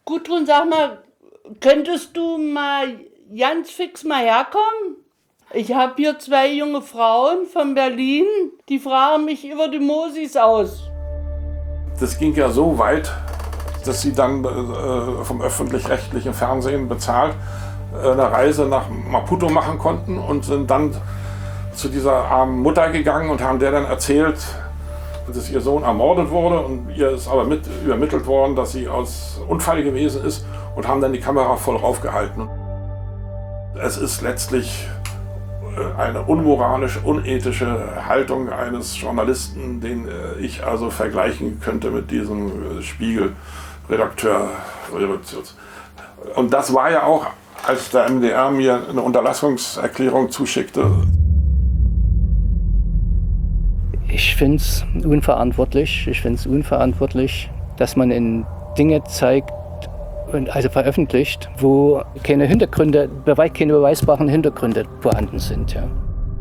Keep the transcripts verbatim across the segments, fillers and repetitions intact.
Gudrun, sag mal, könntest du mal ganz fix mal herkommen? Ich habe hier zwei junge Frauen von Berlin, die fragen mich über die Mosis aus. Das ging ja so weit, dass sie dann äh, vom öffentlich-rechtlichen Fernsehen bezahlt äh, eine Reise nach Maputo machen konnten und sind dann zu dieser armen Mutter gegangen und haben der dann erzählt, dass ihr Sohn ermordet wurde, und ihr ist aber mit übermittelt worden, dass sie aus Unfall gewesen ist, und haben dann die Kamera voll raufgehalten. Es ist letztlich eine unmoralisch, unethische Haltung eines Journalisten, den ich also vergleichen könnte mit diesem Spiegel-Redakteur. Und das war ja auch, als der M D R mir eine Unterlassungserklärung zuschickte. Ich finde es unverantwortlich. Ich finde es unverantwortlich, dass man in Dinge zeigt, also veröffentlicht, wo keine Hintergründe, keine beweisbaren Hintergründe vorhanden sind. Ja.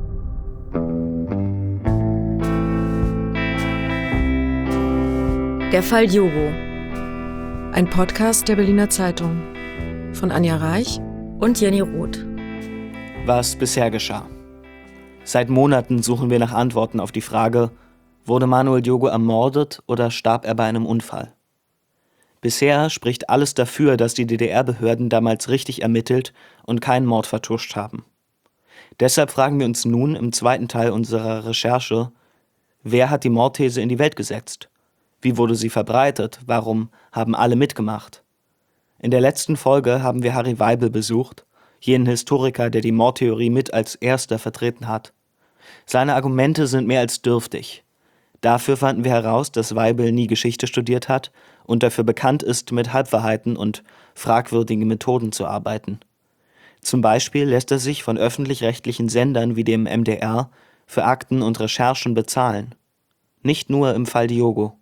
Der Fall Diogo. Ein Podcast der Berliner Zeitung von Anja Reich und Jenny Roth. Was bisher geschah. Seit Monaten suchen wir nach Antworten auf die Frage, wurde Manuel Diogo ermordet oder starb er bei einem Unfall? Bisher spricht alles dafür, dass die D D R-Behörden damals richtig ermittelt und keinen Mord vertuscht haben. Deshalb fragen wir uns nun im zweiten Teil unserer Recherche, wer hat die Mordthese in die Welt gesetzt? Wie wurde sie verbreitet? Warum haben alle mitgemacht? In der letzten Folge haben wir Harry Weibel besucht, jenen Historiker, der die Mordtheorie mit als erster vertreten hat. Seine Argumente sind mehr als dürftig. Dafür fanden wir heraus, dass Weibel nie Geschichte studiert hat und dafür bekannt ist, mit Halbwahrheiten und fragwürdigen Methoden zu arbeiten. Zum Beispiel lässt er sich von öffentlich-rechtlichen Sendern wie dem M D R für Akten und Recherchen bezahlen. Nicht nur im Fall Diogo.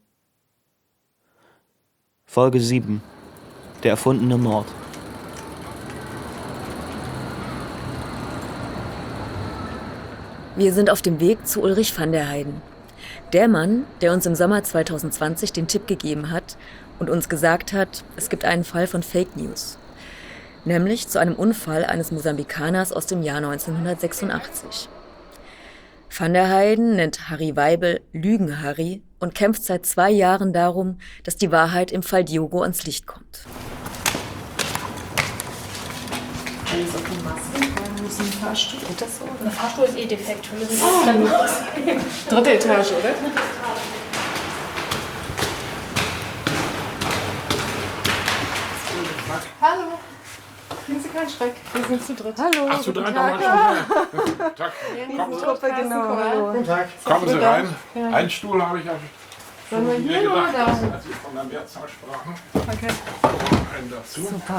Folge sieben. Der erfundene Mord. Wir sind auf dem Weg zu Ulrich van der Heyden. Der Mann, der uns im Sommer zwanzig zwanzig den Tipp gegeben hat und uns gesagt hat, es gibt einen Fall von Fake News. Nämlich zu einem Unfall eines Mosambikaners aus dem Jahr neunzehnhundertsechsundachtzig. Van der Heyden nennt Harry Weibel Lügen-Harry und kämpft seit zwei Jahren darum, dass die Wahrheit im Fall Diogo ans Licht kommt. Alles auf die Maske. Wir müssen ein Fahrstuhl. Geht das so? Der Fahrstuhl ist eh defekt. Wir müssen oh. dann raus. Dritte Etage, oder? Hallo. Kriegen Sie keinen Schreck. Wir sind zu dritt. Hallo. Ach, zu dritt Tag. nochmal schon. Tag. Kommen Sie, genau. Hallo. Guten Tag. Kommen Sie rein. Ja. Einen Stuhl habe ich ja schon wir hier gedacht, oder da? als wir von der Mehrzahl sprachen. Okay. Einen dazu. Super.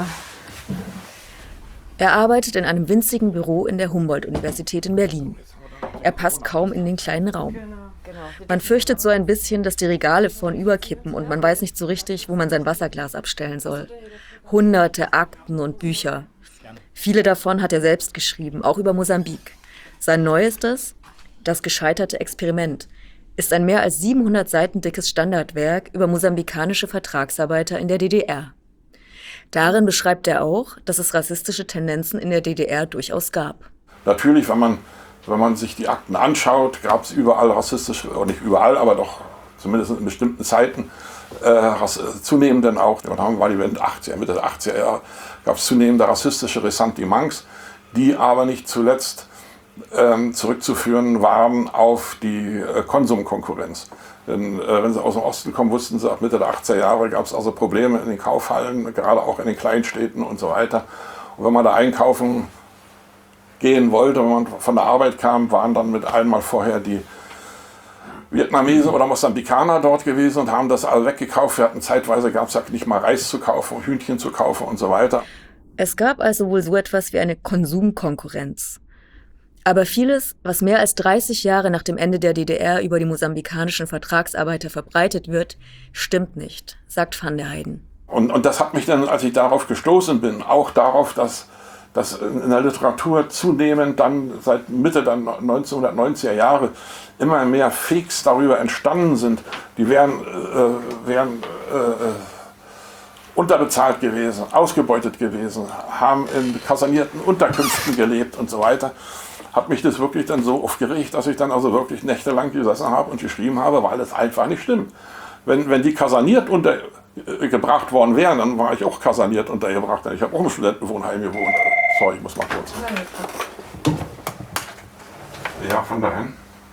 Er arbeitet in einem winzigen Büro in der Humboldt-Universität in Berlin. Er passt kaum in den kleinen Raum. Man fürchtet so ein bisschen, dass die Regale vorn kippen und man weiß nicht so richtig, wo man sein Wasserglas abstellen soll. Hunderte Akten und Bücher. Viele davon hat er selbst geschrieben, auch über Mosambik. Sein neuestes, Das gescheiterte Experiment, ist ein mehr als siebenhundert Seiten dickes Standardwerk über mosambikanische Vertragsarbeiter in der D D R. Darin beschreibt er auch, dass es rassistische Tendenzen in der D D R durchaus gab. Natürlich, wenn man, wenn man sich die Akten anschaut, gab es überall rassistische, oder nicht überall, aber doch zumindest in bestimmten Zeiten, äh, zunehmend dann auch, dann war die Wende achtziger, Mitte der achtziger Jahre, gab es zunehmend rassistische Ressentiments, die aber nicht zuletzt ähm, zurückzuführen waren auf die äh, Konsumkonkurrenz. Denn äh, wenn sie aus dem Osten kommen, wussten sie, ab Mitte der achtziger Jahre gab es also Probleme in den Kaufhallen, gerade auch in den Kleinstädten und so weiter. Und wenn man da einkaufen gehen wollte, wenn man von der Arbeit kam, waren dann mit einmal vorher die Vietnamesen oder Mosambikaner dort gewesen und haben das alle weggekauft. Wir hatten zeitweise, gab es ja nicht mal Reis zu kaufen, Hühnchen zu kaufen und so weiter. Es gab also wohl so etwas wie eine Konsumkonkurrenz. Aber vieles, was mehr als dreißig Jahre nach dem Ende der D D R über die mosambikanischen Vertragsarbeiter verbreitet wird, stimmt nicht, sagt van der Heyden. Und, und das hat mich dann, als ich darauf gestoßen bin, auch darauf, dass, dass in der Literatur zunehmend dann seit Mitte der neunzehnhundertneunziger Jahre immer mehr Fakes darüber entstanden sind. Die wären, äh, wären äh, unterbezahlt gewesen, ausgebeutet gewesen, haben in kasernierten Unterkünften gelebt und so weiter. Hat mich das wirklich dann so aufgeregt, dass ich dann also wirklich nächtelang gesessen habe und geschrieben habe, weil es einfach nicht stimmt. Wenn, wenn die kaserniert untergebracht worden wären, dann war ich auch kaserniert untergebracht. Ich habe auch im Studentenwohnheim gewohnt. Sorry, ich muss mal kurz. Ja, von dahin.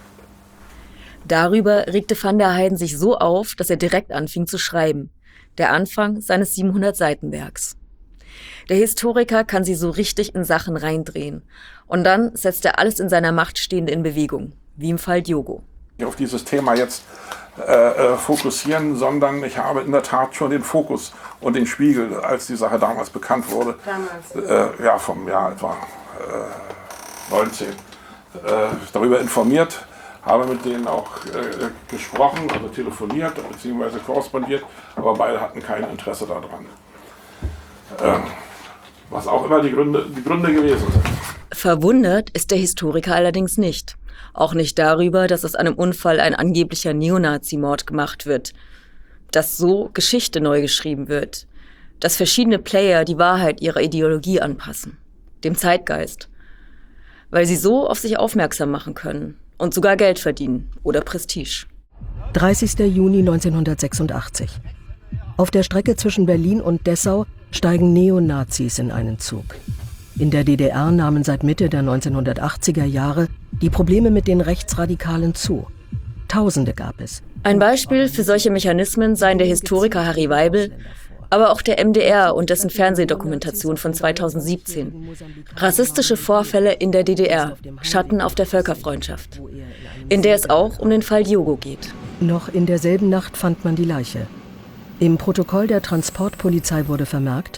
Darüber regte van der Heyden sich so auf, dass er direkt anfing zu schreiben. Der Anfang seines siebenhundert-Seiten-Werks. Der Historiker kann sie so richtig in Sachen reindrehen. Und dann setzt er alles in seiner Macht Stehende in Bewegung, wie im Fall Diogo. Auf dieses Thema jetzt äh, fokussieren, sondern ich habe in der Tat schon den Fokus und den Spiegel, als die Sache damals bekannt wurde, damals, äh, ja, vom Jahr etwa äh, neunzehn, äh, darüber informiert, habe mit denen auch äh, gesprochen, also telefoniert bzw. korrespondiert, aber beide hatten kein Interesse daran. Äh, was auch immer die Gründe, die Gründe gewesen sind. Verwundert ist der Historiker allerdings nicht. Auch nicht darüber, dass aus einem Unfall ein angeblicher Neonazi-Mord gemacht wird. Dass so Geschichte neu geschrieben wird. Dass verschiedene Player die Wahrheit ihrer Ideologie anpassen. Dem Zeitgeist. Weil sie so auf sich aufmerksam machen können. Und sogar Geld verdienen oder Prestige. dreißigster Juni neunzehnhundertsechsundachtzig. Auf der Strecke zwischen Berlin und Dessau steigen Neonazis in einen Zug. In der D D R nahmen seit Mitte der neunzehnhundertachtziger Jahre die Probleme mit den Rechtsradikalen zu. Tausende gab es. Ein Beispiel für solche Mechanismen seien der Historiker Harry Weibel, aber auch der M D R und dessen Fernsehdokumentation von zweitausendsiebzehn. Rassistische Vorfälle in der D D R, Schatten auf der Völkerfreundschaft, in der es auch um den Fall Diogo geht. Noch in derselben Nacht fand man die Leiche. Im Protokoll der Transportpolizei wurde vermerkt: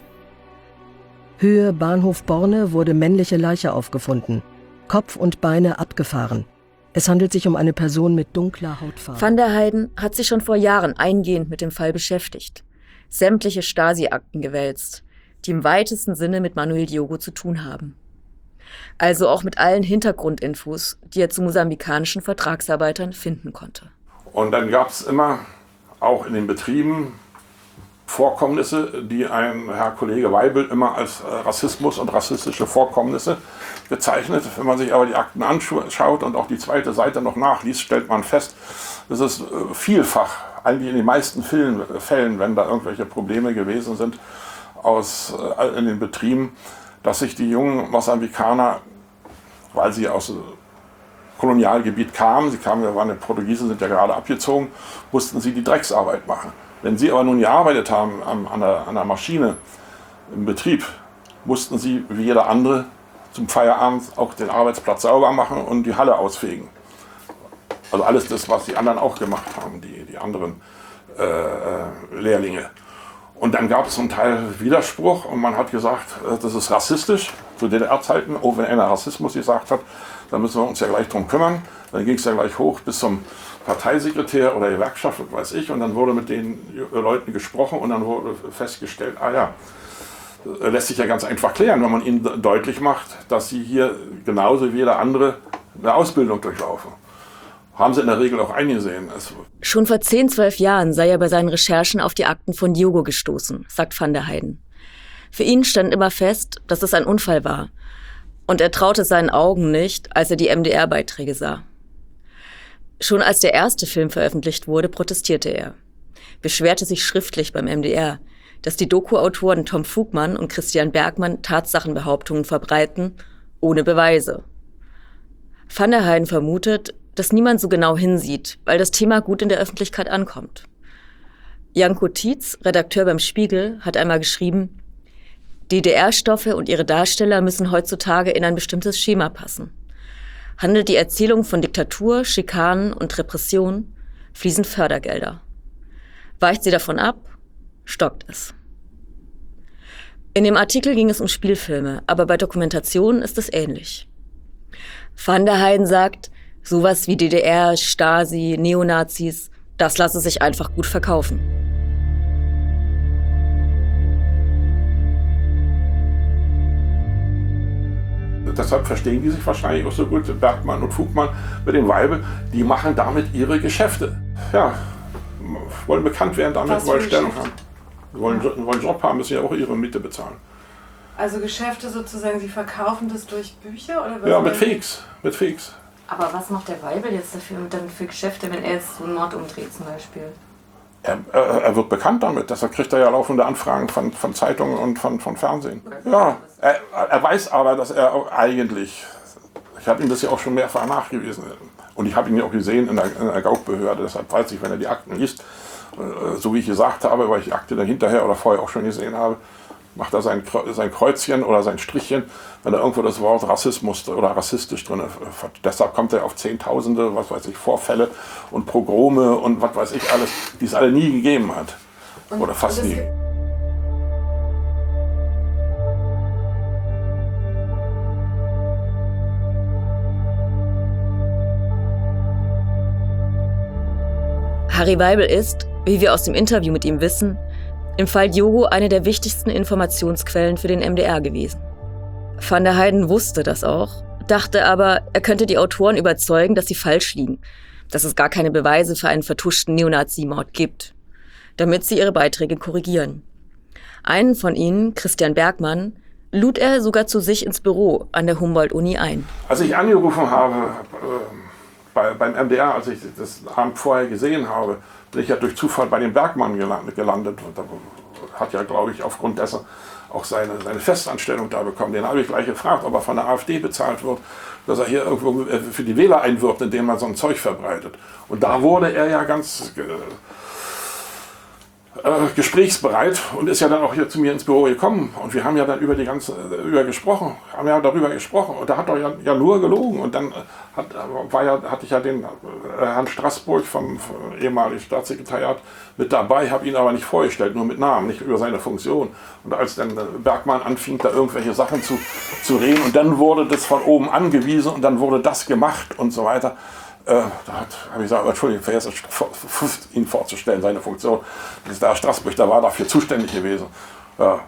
Höhe Bahnhof Borne wurde männliche Leiche aufgefunden, Kopf und Beine abgefahren. Es handelt sich um eine Person mit dunkler Hautfarbe. Van der Heyden hat sich schon vor Jahren eingehend mit dem Fall beschäftigt. Sämtliche Stasi-Akten gewälzt, die im weitesten Sinne mit Manuel Diogo zu tun haben. Also auch mit allen Hintergrundinfos, die er zu mosambikanischen Vertragsarbeitern finden konnte. Und dann gab es immer, auch in den Betrieben, Vorkommnisse, die ein Herr Kollege Weibel immer als Rassismus und rassistische Vorkommnisse bezeichnet. Wenn man sich aber die Akten anschaut und auch die zweite Seite noch nachliest, stellt man fest, dass es vielfach, eigentlich in den meisten Fällen, wenn da irgendwelche Probleme gewesen sind aus, in den Betrieben, dass sich die jungen Mosambikaner, weil sie aus dem Kolonialgebiet kamen, sie kamen, waren die Portugiesen, sind ja gerade abgezogen, mussten sie die Drecksarbeit machen. Wenn sie aber nun gearbeitet haben an, an, der, an der Maschine im Betrieb, mussten sie wie jeder andere zum Feierabend auch den Arbeitsplatz sauber machen und die Halle ausfegen. Also alles das, was die anderen auch gemacht haben, die, die anderen äh, Lehrlinge. Und dann gab es zum Teil Widerspruch und man hat gesagt, das ist rassistisch, zu D D R-Zeiten. Oh, wenn einer Rassismus gesagt hat, dann müssen wir uns ja gleich drum kümmern. Dann ging es ja gleich hoch bis zum Parteisekretär oder Gewerkschaft, weiß ich, und dann wurde mit den Leuten gesprochen und dann wurde festgestellt, ah ja, lässt sich ja ganz einfach klären, wenn man ihnen deutlich macht, dass sie hier genauso wie jeder andere eine Ausbildung durchlaufen. Haben sie in der Regel auch eingesehen. Es Schon vor zehn, zwölf Jahren sei er bei seinen Recherchen auf die Akten von Diogo gestoßen, sagt van der Heyden. Für ihn stand immer fest, dass es ein Unfall war. Und er traute seinen Augen nicht, als er die M D R-Beiträge sah. Schon als der erste Film veröffentlicht wurde, protestierte er. Beschwerte sich schriftlich beim M D R, dass die Doku-Autoren Tom Fugmann und Christian Bergmann Tatsachenbehauptungen verbreiten, ohne Beweise. Van der Heyden vermutet, dass niemand so genau hinsieht, weil das Thema gut in der Öffentlichkeit ankommt. Janko Tietz, Redakteur beim Spiegel, hat einmal geschrieben, D D R-Stoffe und ihre Darsteller müssen heutzutage in ein bestimmtes Schema passen. Handelt die Erzählung von Diktatur, Schikanen und Repression, fließen Fördergelder. Weicht sie davon ab, stockt es. In dem Artikel ging es um Spielfilme, aber bei Dokumentationen ist es ähnlich. Van der Heyden sagt, sowas wie D D R, Stasi, Neonazis, das lasse sich einfach gut verkaufen. Deshalb verstehen die sich wahrscheinlich auch so gut, Bergmann und Fugmann mit dem Weibel, die machen damit ihre Geschäfte. Ja, wollen bekannt werden, damit wollen Stellung haben. Die wollen, ja. wollen Job haben, müssen ja auch ihre Miete bezahlen. Also Geschäfte sozusagen, Sie verkaufen das durch Bücher? Oder was? Ja, mit Fakes, mit Fakes. Aber was macht der Weibel jetzt dafür dann für Geschäfte, wenn er jetzt so einen Mord umdreht zum Beispiel? Er, er, er wird bekannt damit, deshalb kriegt er ja laufende Anfragen von, von Zeitungen und von, von Fernsehen. Ja, er, er weiß aber, dass er auch eigentlich, ich habe ihm das ja auch schon mehrfach nachgewiesen und ich habe ihn ja auch gesehen in der, in der Gaukbehörde, deshalb weiß ich, wenn er die Akten liest, so wie ich gesagt habe, weil ich die Akte dann hinterher oder vorher auch schon gesehen habe, macht er sein, sein Kreuzchen oder sein Strichchen, wenn er irgendwo das Wort Rassismus oder rassistisch drin ist. Deshalb kommt er auf Zehntausende, was weiß ich, Vorfälle und Pogrome und was weiß ich alles, die es alle nie gegeben hat. Und, oder fast nie. Harry Weibel ist, wie wir aus dem Interview mit ihm wissen, im Fall Diogo eine der wichtigsten Informationsquellen für den M D R gewesen. Van der Heyden wusste das auch, dachte aber, er könnte die Autoren überzeugen, dass sie falsch liegen, dass es gar keine Beweise für einen vertuschten Neonazi-Mord gibt, damit sie ihre Beiträge korrigieren. Einen von ihnen, Christian Bergmann, lud er sogar zu sich ins Büro an der Humboldt-Uni ein. Als ich angerufen habe äh, bei, beim M D R, als ich das Abend vorher gesehen habe, bin ich ja durch Zufall bei dem Bergmann gelandet. Und da hat ja, glaube ich, aufgrund dessen auch seine, seine Festanstellung da bekommen. Den habe ich gleich gefragt, ob er von der AfD bezahlt wird, dass er hier irgendwo für die Wähler einwirbt, indem er so ein Zeug verbreitet. Und da wurde er ja ganz äh, äh, gesprächsbereit und ist ja dann auch hier zu mir ins Büro gekommen. Und wir haben ja dann über die ganze, über gesprochen, haben ja darüber gesprochen. Und da hat er ja, ja nur gelogen. Und dann hat, war ja, hatte ich ja den äh, Herrn Straßburg vom, vom ehemaligen Staatssekretariat mit dabei, habe ihn aber nicht vorgestellt, nur mit Namen, nicht über seine Funktion. Und als dann Bergmann anfing, da irgendwelche Sachen zu, zu reden und dann wurde das von oben angewiesen und dann wurde das gemacht und so weiter. Äh, da habe ich gesagt, Entschuldigung, vergessen, ihn vorzustellen, seine Funktion. Das ist der Herr Straßburg, der war dafür zuständig gewesen. Ja.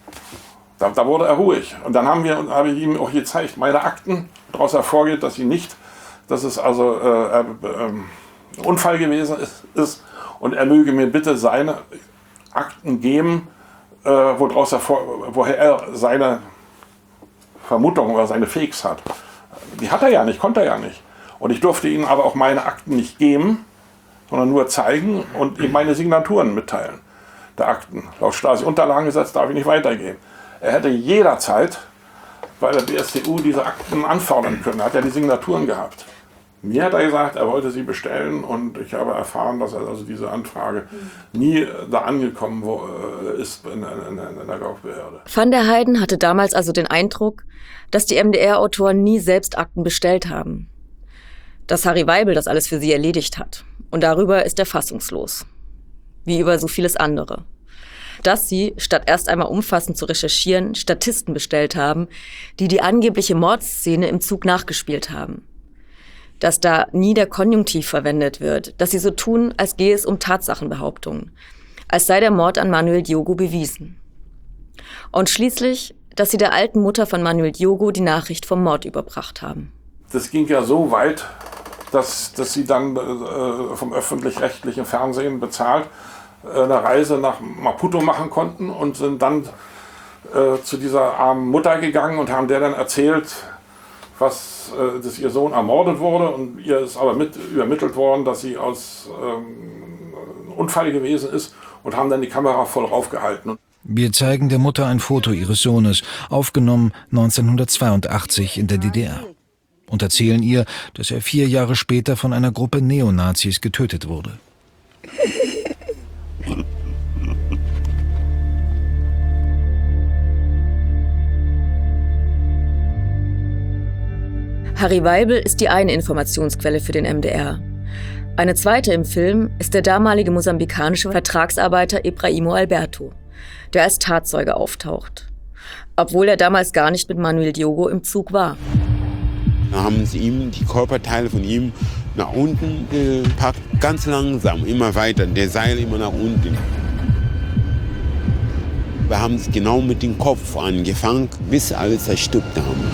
Da, da wurde er ruhig. Und dann haben wir, habe ich ihm auch gezeigt, meine Akten, daraus hervorgeht, dass sie nicht, dass es also äh, äh, ein Unfall gewesen ist, ist und er möge mir bitte seine Akten geben, äh, wo daraus hervor, woher er seine Vermutung oder seine Fakes hat. Die hat er ja nicht, konnte er ja nicht. Und ich durfte ihm aber auch meine Akten nicht geben, sondern nur zeigen und ihm meine Signaturen mitteilen. Der Akten. Laut Stasi-Unterlagengesetz darf ich nicht weitergeben. Er hätte jederzeit bei der B S T U diese Akten anfordern können. Er hat ja die Signaturen gehabt. Mir hat er gesagt, er wollte sie bestellen und ich habe erfahren, dass er also diese Anfrage nie da angekommen ist in, in, in der Gaukbehörde. Van der Heyden hatte damals also den Eindruck, dass die M D R-Autoren nie selbst Akten bestellt haben. Dass Harry Weibel das alles für sie erledigt hat. Und darüber ist er fassungslos. Wie über so vieles andere. Dass sie, statt erst einmal umfassend zu recherchieren, Statisten bestellt haben, die die angebliche Mordszene im Zug nachgespielt haben. Dass da nie der Konjunktiv verwendet wird, dass sie so tun, als gehe es um Tatsachenbehauptungen, als sei der Mord an Manuel Diogo bewiesen. Und schließlich, dass sie der alten Mutter von Manuel Diogo die Nachricht vom Mord überbracht haben. Das ging ja so weit, dass, dass sie dann äh, vom öffentlich-rechtlichen Fernsehen bezahlt äh, eine Reise nach Maputo machen konnten und sind dann äh, zu dieser armen Mutter gegangen und haben der dann erzählt, was, äh, dass ihr Sohn ermordet wurde und ihr ist aber mit übermittelt worden, dass sie aus ähm, einem Unfall gewesen ist und haben dann die Kamera voll raufgehalten. Wir zeigen der Mutter ein Foto ihres Sohnes, aufgenommen neunzehnhundertzweiundachtzig in der D D R. Und erzählen ihr, dass er vier Jahre später von einer Gruppe Neonazis getötet wurde. Harry Weibel ist die eine Informationsquelle für den M D R. Eine zweite im Film ist der damalige mosambikanische Vertragsarbeiter Ibrahimo Alberto, der als Tatzeuge auftaucht. Obwohl er damals gar nicht mit Manuel Diogo im Zug war. Da haben sie ihm die Körperteile von ihm nach unten gepackt, ganz langsam, immer weiter, der Seil immer nach unten. Wir haben es genau mit dem Kopf angefangen, bis alle zerstückt haben.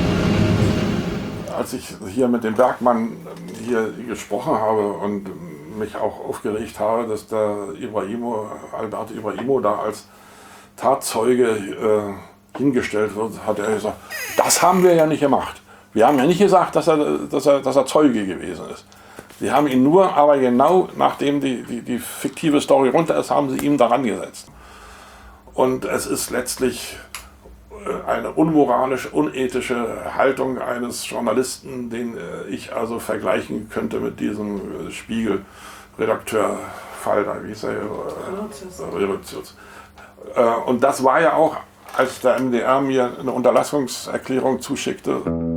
Als ich hier mit dem Bergmann hier gesprochen habe und mich auch aufgeregt habe, dass der Ibrahimo, Alberto Ibrahimo da als Tatzeuge äh, hingestellt wird, hat er gesagt, das haben wir ja nicht gemacht. Wir haben ja nicht gesagt, dass er, dass er, dass er Zeuge gewesen ist. Sie haben ihn nur, aber genau nachdem die, die, die fiktive Story runter ist, haben sie ihn daran gesetzt. Und es ist letztlich eine unmoralische, unethische Haltung eines Journalisten, den ich also vergleichen könnte mit diesem Spiegel-Redakteur-Fall, da wie hieß er? Revolutius. Und das war ja auch, als der M D R mir eine Unterlassungserklärung zuschickte.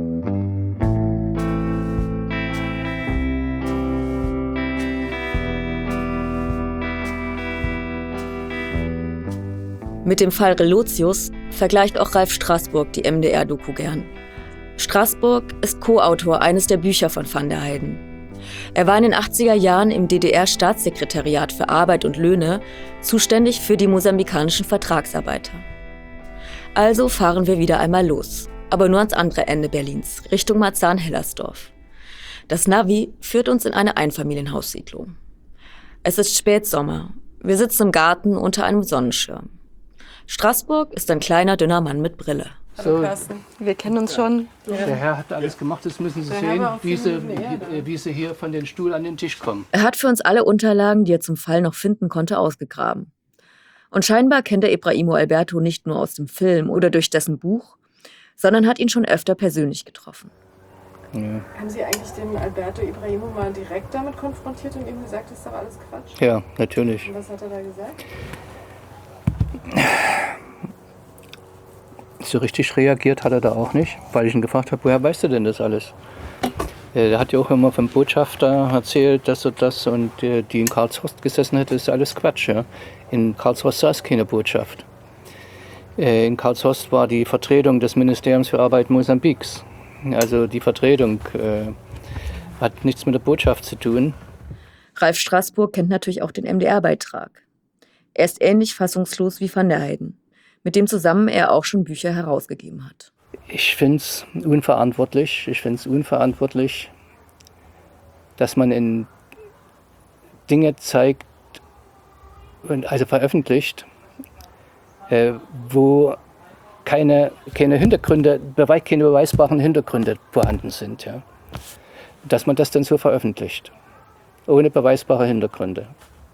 Mit dem Fall Relotius vergleicht auch Ralf Straßburg die M D R-Doku gern. Straßburg ist Co-Autor eines der Bücher von van der Heyden. Er war in den achtziger Jahren im D D R-Staatssekretariat für Arbeit und Löhne zuständig für die mosambikanischen Vertragsarbeiter. Also fahren wir wieder einmal los, aber nur ans andere Ende Berlins, Richtung Marzahn-Hellersdorf. Das Navi führt uns in eine Einfamilienhaussiedlung. Es ist Spätsommer. Wir sitzen im Garten unter einem Sonnenschirm. Straßburg ist ein kleiner, dünner Mann mit Brille. So, wir kennen uns schon. der Herr hat alles gemacht, das müssen Sie sehen, wie Sie, wie Sie hier von den Stuhl an den Tisch kommen. Er hat für uns alle Unterlagen, die er zum Fall noch finden konnte, ausgegraben. Und scheinbar kennt er Ibrahimo Alberto nicht nur aus dem Film oder durch dessen Buch, sondern hat ihn schon öfter persönlich getroffen. Ja. Haben Sie eigentlich den Alberto Ibrahimo mal direkt damit konfrontiert und ihm gesagt, das ist doch alles Quatsch? Ja, natürlich. Und was hat er da gesagt? So richtig reagiert hat er da auch nicht, weil ich ihn gefragt habe, woher weißt du denn das alles? Er hat ja auch immer vom Botschafter erzählt, dass er das und die in Karlshorst gesessen hätte, ist alles Quatsch. Ja? In Karlshorst saß keine Botschaft. In Karlshorst war die Vertretung des Ministeriums für Arbeit Mosambiks. Also die Vertretung äh, hat nichts mit der Botschaft zu tun. Ralf Straßburg kennt natürlich auch den M D R-Beitrag. Er ist ähnlich fassungslos wie van der Heyden, mit dem zusammen er auch schon Bücher herausgegeben hat. Ich finde es unverantwortlich. Ich finde es unverantwortlich, dass man in Dinge zeigt, also veröffentlicht, äh, wo keine, keine Hintergründe, keine beweisbaren Hintergründe vorhanden sind. Ja. Dass man das dann so veröffentlicht, ohne beweisbare Hintergründe.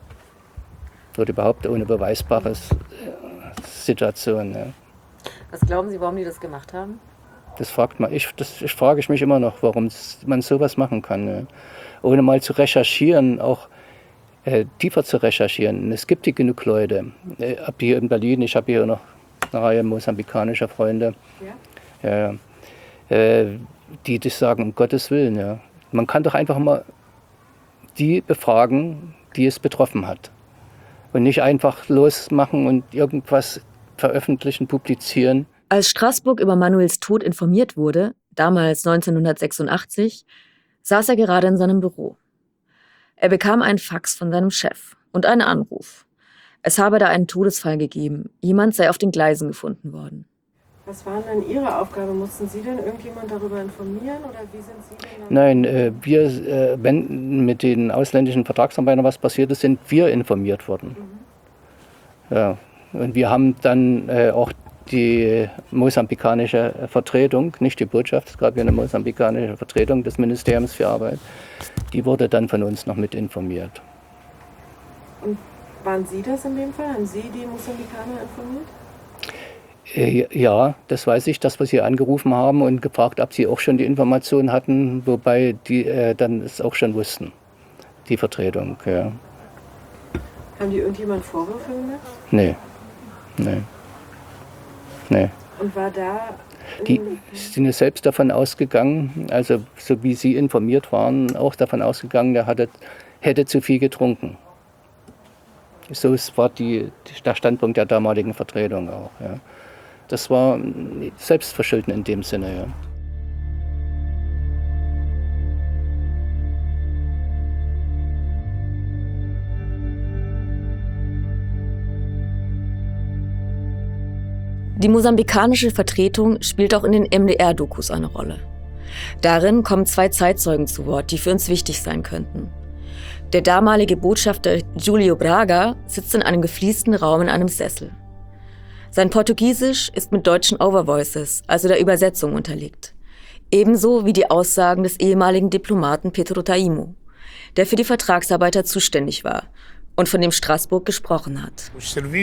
Oder überhaupt ohne beweisbare Situation. Ja. Was glauben Sie, warum die das gemacht haben? Das fragt man. Ich, das ich frage ich mich immer noch, warum man sowas machen kann. Ja. Ohne mal zu recherchieren, auch äh, tiefer zu recherchieren. Es gibt hier genug Leute. Äh, ab hier in Berlin, ich habe hier noch eine Reihe mosambikanischer Freunde, ja? Ja, äh, die das sagen, um Gottes Willen. Ja. Man kann doch einfach mal die befragen, die es betroffen hat. Und nicht einfach losmachen und irgendwas veröffentlichen, publizieren. Als Straßburg über Manuels Tod informiert wurde, damals neunzehnhundertsechsundachtzig, saß er gerade in seinem Büro. Er bekam einen Fax von seinem Chef und einen Anruf. Es habe da einen Todesfall gegeben. Jemand sei auf den Gleisen gefunden worden. Was war denn Ihre Aufgabe? Mussten Sie denn irgendjemand darüber informieren oder wie sind Sie denn? Nein, äh, wir, äh, wenn mit den ausländischen Vertragsarbeitern was passiert ist, sind wir informiert worden. Mhm. Ja, und wir haben dann äh, auch die mosambikanische Vertretung, nicht die Botschaft, es gab ja eine mosambikanische Vertretung des Ministeriums für Arbeit, die wurde dann von uns noch mit informiert. Und waren Sie das in dem Fall? Haben Sie die Mosambikaner informiert? Ja, das weiß ich, dass wir sie angerufen haben und gefragt, ob sie auch schon die Informationen hatten, wobei die äh, dann es auch schon wussten, die Vertretung. Ja. Haben die irgendjemand Vorwürfe gemacht? Nee, nee, nee. Und war da... Die sind ja selbst davon ausgegangen, also so wie sie informiert waren, auch davon ausgegangen, der hatte, hätte zu viel getrunken. So war die, der Standpunkt der damaligen Vertretung auch. Ja. Das war Selbstverschulden in dem Sinne, ja. Die mosambikanische Vertretung spielt auch in den M D R-Dokus eine Rolle. Darin kommen zwei Zeitzeugen zu Wort, die für uns wichtig sein könnten. Der damalige Botschafter Júlio Braga sitzt in einem gefliesten Raum in einem Sessel. Sein Portugiesisch ist mit deutschen Overvoices, also der Übersetzung, unterlegt. Ebenso wie die Aussagen des ehemaligen Diplomaten Pedro Taimo, der für die Vertragsarbeiter zuständig war und von dem Straßburg gesprochen hat.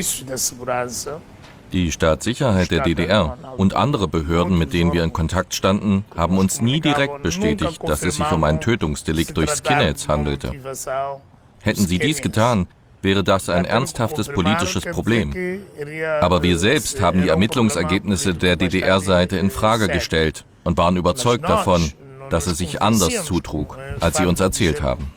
Die Staatssicherheit der D D R und andere Behörden, mit denen wir in Kontakt standen, haben uns nie direkt bestätigt, dass es sich um ein Tötungsdelikt durch Skinheads handelte. Hätten sie dies getan, wäre das ein ernsthaftes politisches Problem. Aber wir selbst haben die Ermittlungsergebnisse der D D R-Seite in Frage gestellt und waren überzeugt davon, dass es sich anders zutrug, als sie uns erzählt haben.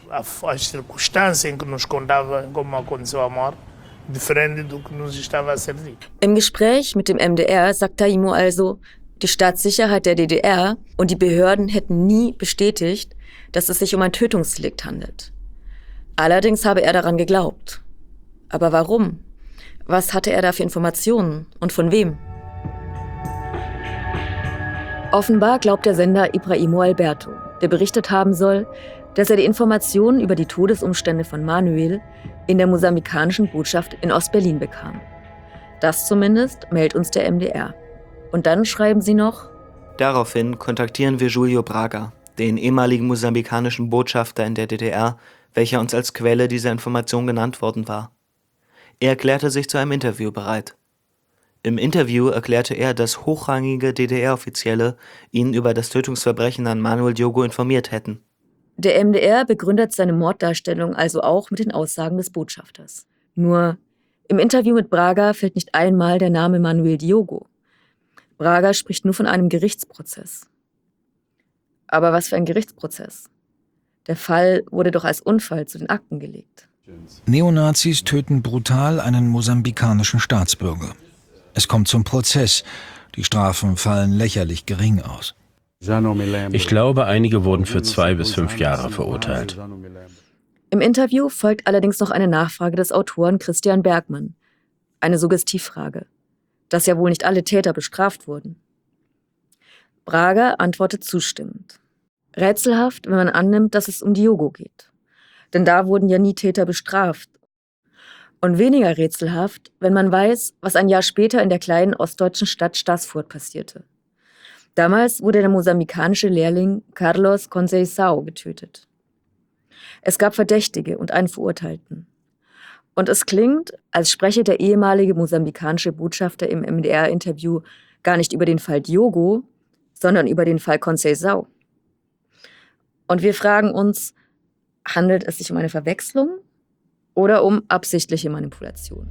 Im Gespräch mit dem M D R sagt Taimo also, die Staatssicherheit der D D R und die Behörden hätten nie bestätigt, dass es sich um ein Tötungsdelikt handelt. Allerdings habe er daran geglaubt. Aber warum? Was hatte er da für Informationen und von wem? Offenbar glaubt der Sender Ibrahimo Alberto, der berichtet haben soll, dass er die Informationen über die Todesumstände von Manuel in der mosambikanischen Botschaft in Ostberlin bekam. Das zumindest meldet uns der M D R. Und dann schreiben sie noch: Daraufhin kontaktieren wir Júlio Braga, den ehemaligen mosambikanischen Botschafter in der D D R, welcher uns als Quelle dieser Information genannt worden war. Er erklärte sich zu einem Interview bereit. Im Interview erklärte er, dass hochrangige D D R-Offizielle ihn über das Tötungsverbrechen an Manuel Diogo informiert hätten. Der M D R begründet seine Morddarstellung also auch mit den Aussagen des Botschafters. Nur im Interview mit Braga fällt nicht einmal der Name Manuel Diogo. Braga spricht nur von einem Gerichtsprozess. Aber was für ein Gerichtsprozess? Der Fall wurde doch als Unfall zu den Akten gelegt. Neonazis töten brutal einen mosambikanischen Staatsbürger. Es kommt zum Prozess. Die Strafen fallen lächerlich gering aus. Ich glaube, einige wurden für zwei bis fünf Jahre verurteilt. Im Interview folgt allerdings noch eine Nachfrage des Autoren Christian Bergmann. Eine Suggestivfrage. Dass ja wohl nicht alle Täter bestraft wurden. Braga antwortet zustimmend. Rätselhaft, wenn man annimmt, dass es um Diogo geht. Denn da wurden ja nie Täter bestraft. Und weniger rätselhaft, wenn man weiß, was ein Jahr später in der kleinen ostdeutschen Stadt Staßfurt passierte. Damals wurde der mosambikanische Lehrling Carlos Conceição getötet. Es gab Verdächtige und einen Verurteilten. Und es klingt, als spreche der ehemalige mosambikanische Botschafter im M D R-Interview gar nicht über den Fall Diogo, sondern über den Fall Conceição. Und wir fragen uns, handelt es sich um eine Verwechslung oder um absichtliche Manipulation?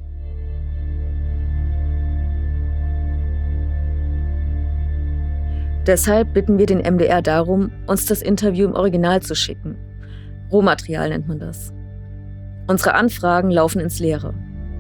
Deshalb bitten wir den M D R darum, uns das Interview im Original zu schicken. Rohmaterial nennt man das. Unsere Anfragen laufen ins Leere.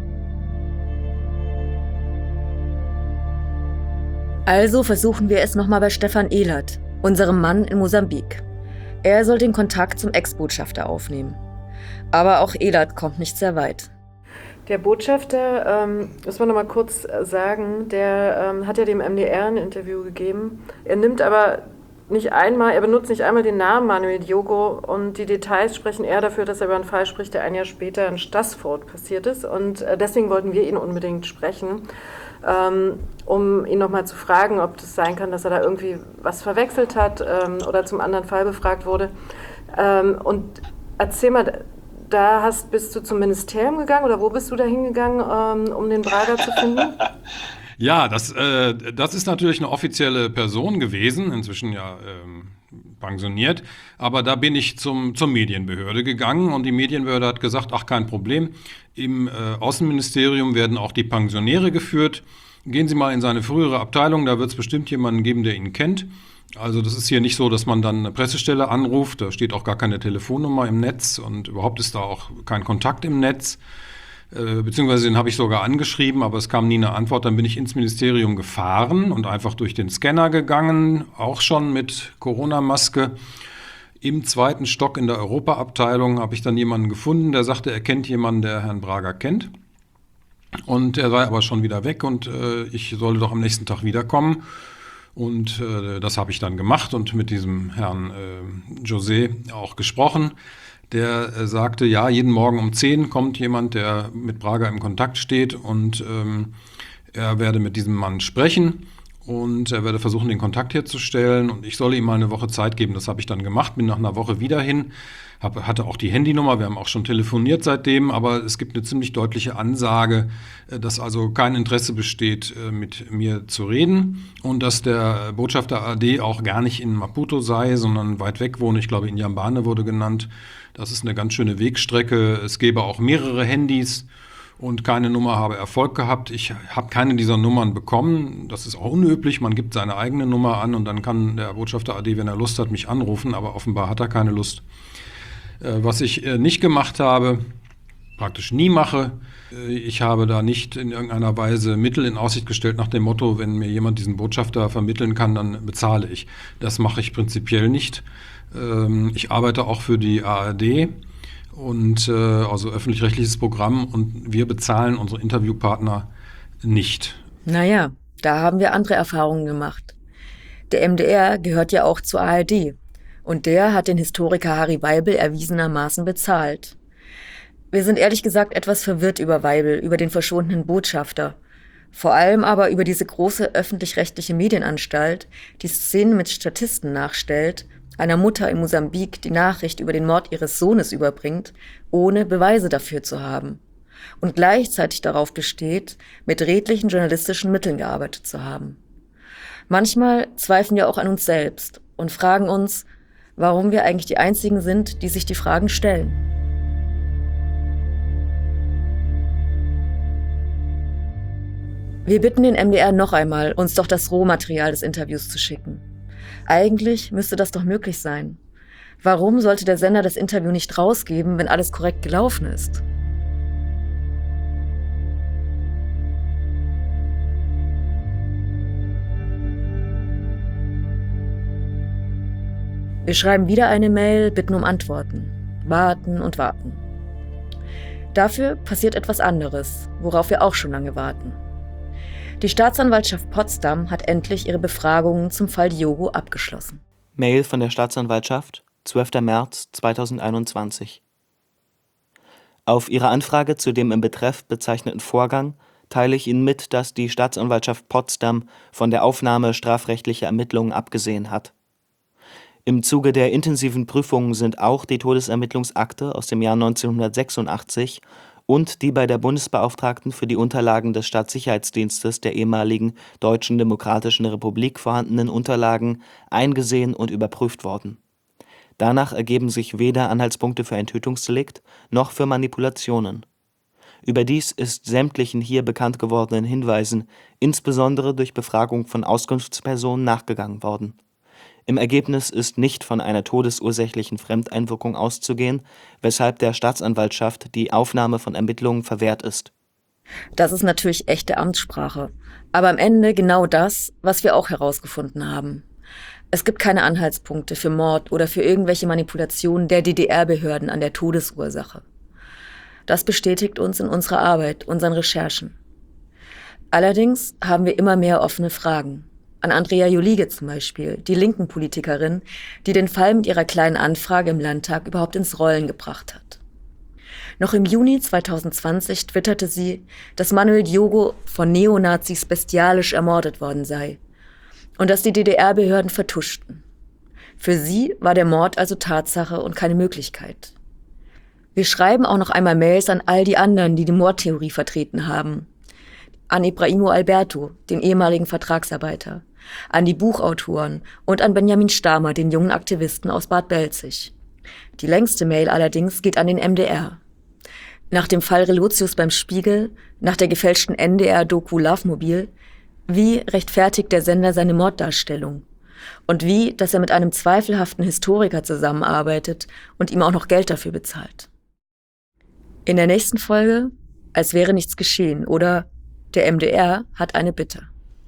Also versuchen wir es nochmal bei Stefan Ehlert, unserem Mann in Mosambik. Er soll den Kontakt zum Ex-Botschafter aufnehmen. Aber auch Ehlert kommt nicht sehr weit. Der Botschafter, ähm, muss man noch mal kurz sagen, der ähm, hat ja dem M D R ein Interview gegeben. Er nimmt aber nicht einmal, er benutzt nicht einmal den Namen Manuel Diogo und die Details sprechen eher dafür, dass er über einen Fall spricht, der ein Jahr später in Staßfurt passiert ist. Und äh, deswegen wollten wir ihn unbedingt sprechen, ähm, um ihn noch mal zu fragen, ob das sein kann, dass er da irgendwie was verwechselt hat ähm, oder zum anderen Fall befragt wurde. Ähm, und erzähl mal, da hast, bist du zum Ministerium gegangen oder wo bist du da hingegangen, ähm, um den Braga zu finden? Ja, das, äh, das ist natürlich eine offizielle Person gewesen, inzwischen ja ähm, pensioniert. Aber da bin ich zum, zur Medienbehörde gegangen und die Medienbehörde hat gesagt, ach kein Problem, im äh, Außenministerium werden auch die Pensionäre geführt. Gehen Sie mal in seine frühere Abteilung, da wird es bestimmt jemanden geben, der ihn kennt. Also das ist hier nicht so, dass man dann eine Pressestelle anruft, da steht auch gar keine Telefonnummer im Netz und überhaupt ist da auch kein Kontakt im Netz. Äh, beziehungsweise den habe ich sogar angeschrieben, aber es kam nie eine Antwort. Dann bin ich ins Ministerium gefahren und einfach durch den Scanner gegangen, auch schon mit Corona-Maske. Im zweiten Stock in der Europaabteilung habe ich dann jemanden gefunden, der sagte, er kennt jemanden, der Herrn Braga kennt. Und er sei aber schon wieder weg und äh, ich solle doch am nächsten Tag wiederkommen. Und äh, das habe ich dann gemacht und mit diesem Herrn äh, José auch gesprochen. der äh, sagte, ja, jeden Morgen um zehn kommt jemand, der mit Braga im Kontakt steht und ähm, er werde mit diesem Mann sprechen und er werde versuchen, den Kontakt herzustellen und ich solle ihm mal eine Woche Zeit geben. Das habe ich dann gemacht, bin nach einer Woche wieder hin, hab, hatte auch die Handynummer, wir haben auch schon telefoniert seitdem, aber es gibt eine ziemlich deutliche Ansage, dass also kein Interesse besteht, mit mir zu reden und dass der Botschafter A D auch gar nicht in Maputo sei, sondern weit weg wohne. Ich glaube, Inhambane wurde genannt. Das ist eine ganz schöne Wegstrecke. Es gäbe auch mehrere Handys und keine Nummer habe Erfolg gehabt. Ich habe keine dieser Nummern bekommen. Das ist auch unüblich. Man gibt seine eigene Nummer an und dann kann der Botschafter A D, wenn er Lust hat, mich anrufen. Aber offenbar hat er keine Lust. Was ich nicht gemacht habe, praktisch nie mache, ich habe da nicht in irgendeiner Weise Mittel in Aussicht gestellt nach dem Motto, wenn mir jemand diesen Botschafter vermitteln kann, dann bezahle ich. Das mache ich prinzipiell nicht. Ich arbeite auch für die A R D und äh, also öffentlich-rechtliches Programm und wir bezahlen unsere Interviewpartner nicht. Naja, da haben wir andere Erfahrungen gemacht. Der M D R gehört ja auch zur A R D und der hat den Historiker Harry Weibel erwiesenermaßen bezahlt. Wir sind ehrlich gesagt etwas verwirrt über Weibel, über den verschwundenen Botschafter. Vor allem aber über diese große öffentlich-rechtliche Medienanstalt, die Szenen mit Statisten nachstellt, einer Mutter in Mosambik die Nachricht über den Mord ihres Sohnes überbringt, ohne Beweise dafür zu haben. Und gleichzeitig darauf besteht, mit redlichen journalistischen Mitteln gearbeitet zu haben. Manchmal zweifeln wir auch an uns selbst und fragen uns, warum wir eigentlich die Einzigen sind, die sich die Fragen stellen. Wir bitten den M D R noch einmal, uns doch das Rohmaterial des Interviews zu schicken. Eigentlich müsste das doch möglich sein. Warum sollte der Sender das Interview nicht rausgeben, wenn alles korrekt gelaufen ist? Wir schreiben wieder eine Mail, bitten um Antworten. Warten und warten. Dafür passiert etwas anderes, worauf wir auch schon lange warten. Die Staatsanwaltschaft Potsdam hat endlich ihre Befragungen zum Fall Diogo abgeschlossen. Mail von der Staatsanwaltschaft, zwölfter März zweitausendeinundzwanzig. Auf Ihre Anfrage zu dem im Betreff bezeichneten Vorgang teile ich Ihnen mit, dass die Staatsanwaltschaft Potsdam von der Aufnahme strafrechtlicher Ermittlungen abgesehen hat. Im Zuge der intensiven Prüfungen sind auch die Todesermittlungsakte aus dem Jahr neunzehnhundertsechsundachtzig und die bei der Bundesbeauftragten für die Unterlagen des Staatssicherheitsdienstes der ehemaligen Deutschen Demokratischen Republik vorhandenen Unterlagen eingesehen und überprüft worden. Danach ergeben sich weder Anhaltspunkte für ein Tötungsdelikt noch für Manipulationen. Überdies ist sämtlichen hier bekannt gewordenen Hinweisen, insbesondere durch Befragung von Auskunftspersonen, nachgegangen worden. Im Ergebnis ist nicht von einer todesursächlichen Fremdeinwirkung auszugehen, weshalb der Staatsanwaltschaft die Aufnahme von Ermittlungen verwehrt ist. Das ist natürlich echte Amtssprache, aber am Ende genau das, was wir auch herausgefunden haben. Es gibt keine Anhaltspunkte für Mord oder für irgendwelche Manipulationen der D D R-Behörden an der Todesursache. Das bestätigt uns in unserer Arbeit, unseren Recherchen. Allerdings haben wir immer mehr offene Fragen. An Andrea Jolige zum Beispiel, die linken Politikerin, die den Fall mit ihrer kleinen Anfrage im Landtag überhaupt ins Rollen gebracht hat. Noch im Juni zweitausendzwanzig twitterte sie, dass Manuel Diogo von Neonazis bestialisch ermordet worden sei und dass die D D R-Behörden vertuschten. Für sie war der Mord also Tatsache und keine Möglichkeit. Wir schreiben auch noch einmal Mails an all die anderen, die die Mordtheorie vertreten haben. An Ibrahimo Alberto, den ehemaligen Vertragsarbeiter, an die Buchautoren und an Benjamin Stamer, den jungen Aktivisten aus Bad Belzig. Die längste Mail allerdings geht an den M D R. Nach dem Fall Relotius beim Spiegel, nach der gefälschten N D R-Doku Lovemobil, wie rechtfertigt der Sender seine Morddarstellung? Und wie, dass er mit einem zweifelhaften Historiker zusammenarbeitet und ihm auch noch Geld dafür bezahlt. In der nächsten Folge, als wäre nichts geschehen, oder der M D R hat eine Bitte.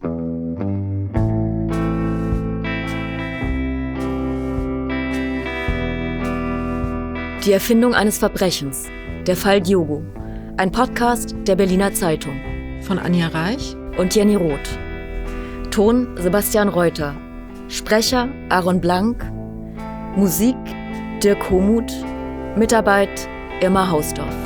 Die Erfindung eines Verbrechens. Der Fall Diogo. Ein Podcast der Berliner Zeitung. Von Anja Reich und Jenny Roth. Ton Sebastian Reuter. Sprecher Aaron Blank. Musik Dirk Homuth. Mitarbeit Irma Hausdorff.